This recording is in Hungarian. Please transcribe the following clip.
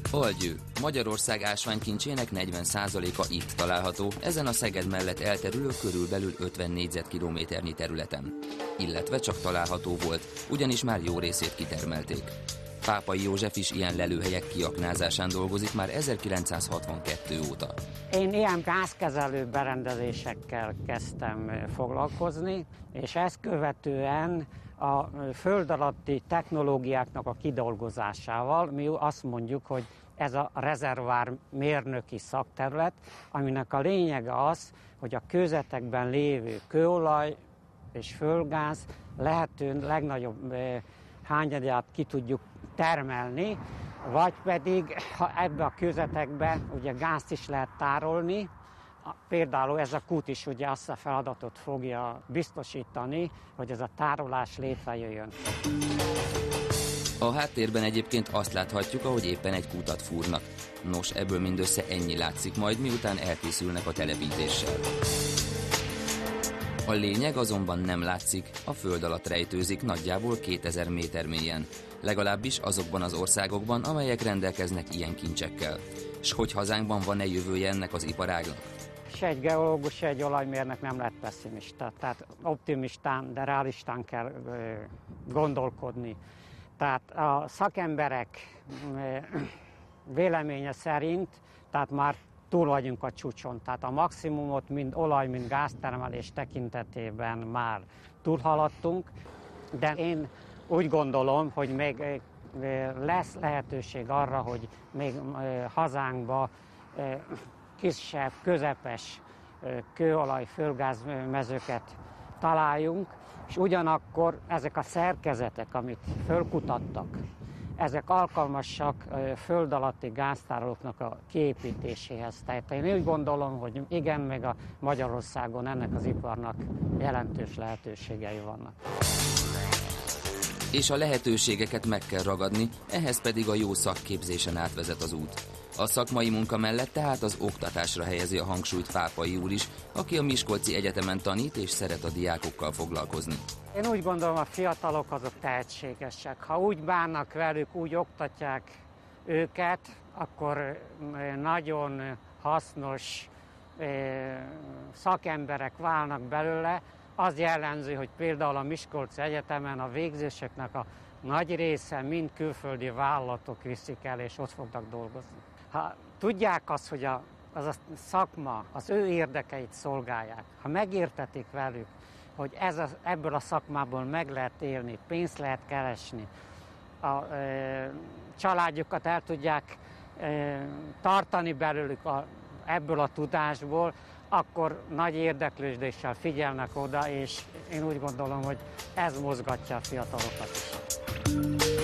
Algyő. Magyarország ásványkincsének 40%-a itt található, ezen a Szeged mellett elterülő körülbelül 50 négyzetkilométernyi területen. Illetve csak található volt, ugyanis már jó részét kitermelték. Pápai József is ilyen lelőhelyek kiaknázásán dolgozik már 1962 óta. Én ilyen gázkezelő berendezésekkel kezdtem foglalkozni, és ezt követően a föld alatti technológiáknak a kidolgozásával mi azt mondjuk, hogy ez a rezervár mérnöki szakterület, aminek a lényege az, hogy a kőzetekben lévő kőolaj és földgáz lehető legnagyobb hányadát ki tudjuk termelni, vagy pedig, ha ebbe a kőzetekbe ugye gázt is lehet tárolni, például ez a kút is ugye azt a feladatot fogja biztosítani, hogy ez a tárolás létrejöjjön. A háttérben egyébként azt láthatjuk, ahogy éppen egy kutat fúrnak. Nos, ebből mindössze ennyi látszik majd, miután elkészülnek a telepítéssel. A lényeg azonban nem látszik, a föld alatt rejtőzik nagyjából 2000 méter mélyen. Legalábbis azokban az országokban, amelyek rendelkeznek ilyen kincsekkel. S hogy hazánkban van-e jövője ennek az iparágnak? Se egy geológus, se egy olajmérnök nem lett pessimista. Tehát optimistán, de realistán kell gondolkodni. Tehát a szakemberek véleménye szerint, tehát már túl vagyunk a csúcson. Tehát a maximumot mind olaj, mind gáztermelés tekintetében már túlhaladtunk, de én úgy gondolom, hogy még lesz lehetőség arra, hogy még hazánkba kisebb, közepes kőolaj, földgáz mezőket találjunk, és ugyanakkor ezek a szerkezetek, amit fölkutattak, ezek alkalmasak föld alatti gáztárolóknak a kiépítéséhez. Tehát én úgy gondolom, hogy igen, még a Magyarországon ennek az iparnak jelentős lehetőségei vannak. És a lehetőségeket meg kell ragadni, ehhez pedig a jó szakképzésen átvezet az út. A szakmai munka mellett tehát az oktatásra helyezi a hangsúlyt Pápai úr is, aki a Miskolci Egyetemen tanít és szeret a diákokkal foglalkozni. Én úgy gondolom, a fiatalok azok tehetségesek. Ha úgy bánnak velük, úgy oktatják őket, akkor nagyon hasznos szakemberek válnak belőle. Az jellemző, hogy például a Miskolci Egyetemen a végzősöknek a nagy része mind külföldi vállalatok viszik el, és ott fognak dolgozni. Ha tudják azt, hogy az a szakma az ő érdekeit szolgálják, ha megértetik velük, hogy ebből a szakmából meg lehet élni, pénzt lehet keresni, a családjukat el tudják tartani belőlük ebből a tudásból, akkor nagy érdeklődéssel figyelnek oda, és én úgy gondolom, hogy ez mozgatja a fiatalokat is.